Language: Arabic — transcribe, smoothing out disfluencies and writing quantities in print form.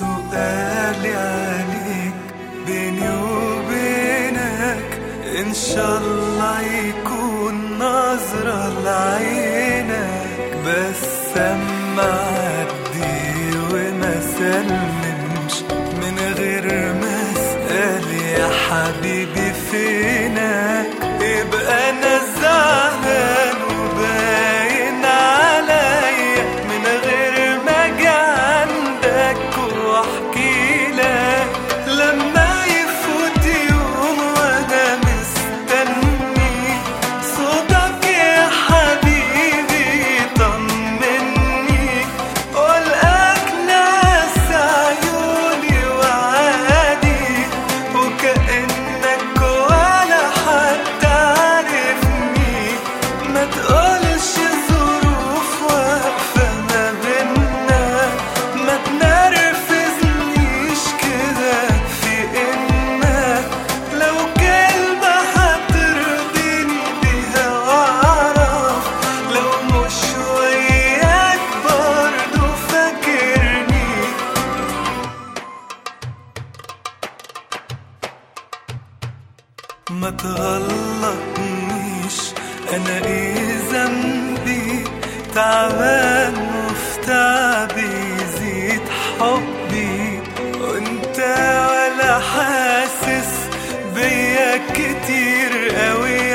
سؤالي عليك بيني وبينك إن شاء الله يكون نظرة لعينك، بس أما عدي وما سلمش من غير ما أسأل يا حبيبي فينك، يبقى أنا زعلان وباين عليا من غير ما أجي عندك واحكي لك. لما يفوت يوم وانا مستني صوتك يا حبيبي طمني، والقاك ناس عيوني وعادي وكأنك ولا حد عارفني، ما تقولش ظروف واقفة ما بينا، ما تنرفزنيش كده في إنك لو كلمة هترضيني بيها، وأعرف لو مش وياك برضو فاكرني. ما تغلطنيش أنا إيه ذنبي، تعبان وفي تعبي يزيد حبي، وانت ولا حاسس بيا كتير قوي